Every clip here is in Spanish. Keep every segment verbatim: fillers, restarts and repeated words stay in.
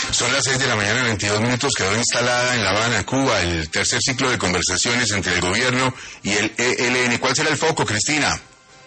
Son las seis de la mañana, veintidós minutos, quedó instalada en La Habana, Cuba, el tercer ciclo de conversaciones entre el gobierno y el E L N. ¿Cuál será el foco, Cristina?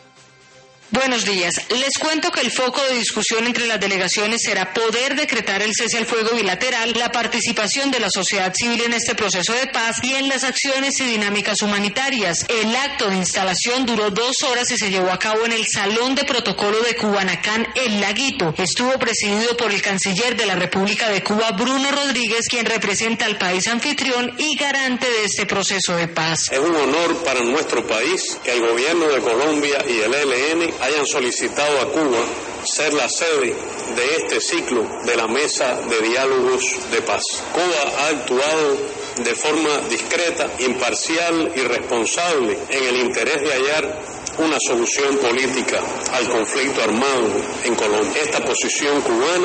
Buenos días. Les cuento que el foco de discusión entre las delegaciones será poder decretar el cese al fuego bilateral, la participación de la sociedad civil en este proceso de paz y en las acciones y dinámicas humanitarias. El acto de instalación duró dos horas y se llevó a cabo en el Salón de Protocolo de Cubanacán, El Laguito. Estuvo presidido por el canciller de la República de Cuba, Bruno Rodríguez, quien representa al país anfitrión y garante de este proceso de paz. Es un honor para nuestro país que el gobierno de Colombia y el E L N hayan solicitado a Cuba ser la sede de este ciclo de la Mesa de Diálogos de Paz. Cuba ha actuado de forma discreta, imparcial y responsable en el interés de hallar una solución política al conflicto armado en Colombia. Esta posición cubana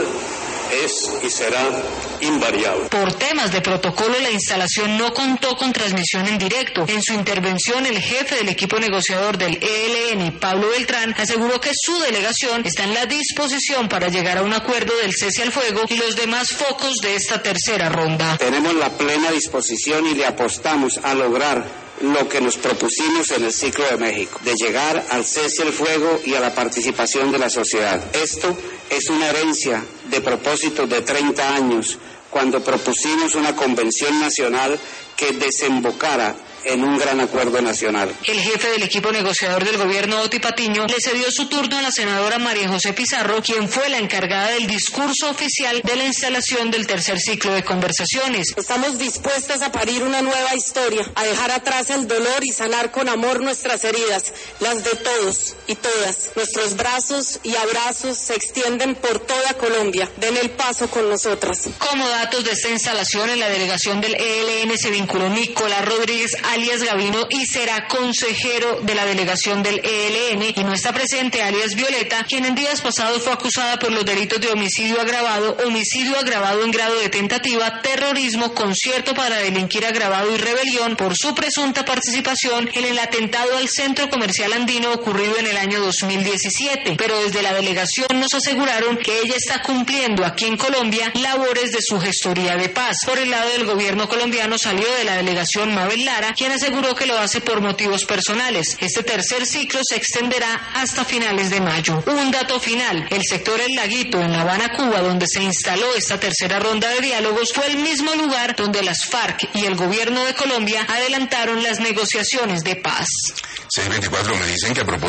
es y será invariable. Por temas de protocolo, la instalación no contó con transmisión en directo. En su intervención, el jefe del equipo negociador del E L N, Pablo Beltrán, aseguró que su delegación está en la disposición para llegar a un acuerdo del cese al fuego y los demás focos de esta tercera ronda. Tenemos la plena disposición y le apostamos a lograr lo que nos propusimos en el ciclo de México, de llegar al cese al fuego y a la participación de la sociedad. Esto es una herencia de propósitos de treinta años, cuando propusimos una convención nacional que desembocara en un gran acuerdo nacional. El jefe del equipo negociador del gobierno, Oti Patiño, le cedió su turno a la senadora María José Pizarro, quien fue la encargada del discurso oficial de la instalación del tercer ciclo de conversaciones. Estamos dispuestas a parir una nueva historia, a dejar atrás el dolor y sanar con amor nuestras heridas, las de todos y todas. Nuestros brazos y abrazos se extienden por toda Colombia. Den el paso con nosotras. Como datos de esta instalación, en la delegación del E L N se vinculó Nicolás Rodríguez alias Gavino y será consejero de la delegación del E L N, y no está presente alias Violeta, quien en días pasados fue acusada por los delitos de homicidio agravado, homicidio agravado en grado de tentativa, terrorismo, concierto para delinquir agravado y rebelión por su presunta participación en el atentado al centro comercial andino ocurrido en el año dos mil diecisiete. Pero desde la delegación nos aseguraron que ella está cumpliendo aquí en Colombia labores de su gestoría de paz. Por el lado del gobierno colombiano salió de la delegación Mabel Lara, quien aseguró que lo hace por motivos personales. Este tercer ciclo se extenderá hasta finales de mayo. Un dato final: el sector El Laguito, en La Habana, Cuba, donde se instaló esta tercera ronda de diálogos, fue el mismo lugar donde las FARC y el gobierno de Colombia adelantaron las negociaciones de paz. seis veinticuatro, me dicen que a propósito